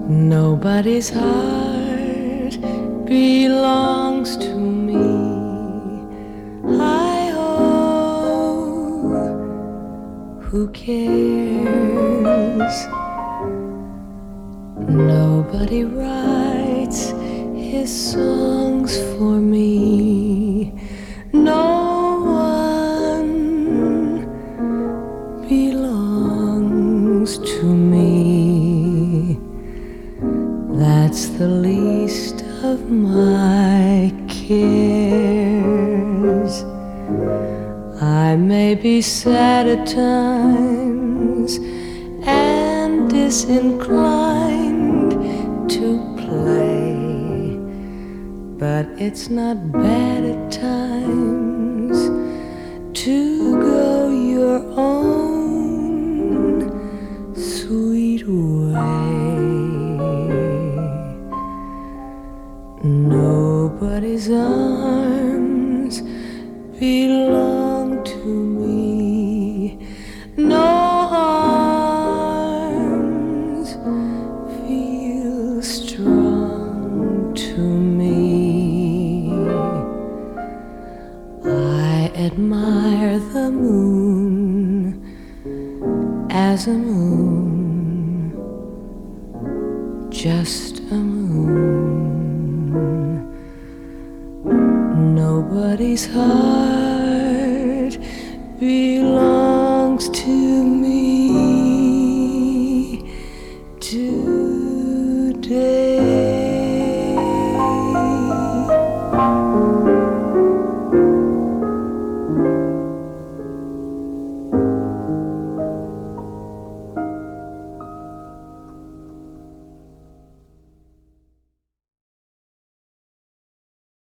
Nobody's heart belongs to me. Hi-oh, who cares? Nobody writes his songs for me. No one belongs to me. That's the least of my cares. I may be sad at times and disinclined to play, but it's not bad at times to go your own sweet way. Nobody's arms belong to me. No arms feel strong to me. I admire the moon as a moon, just a moon. Nobody's heart belongs to me today.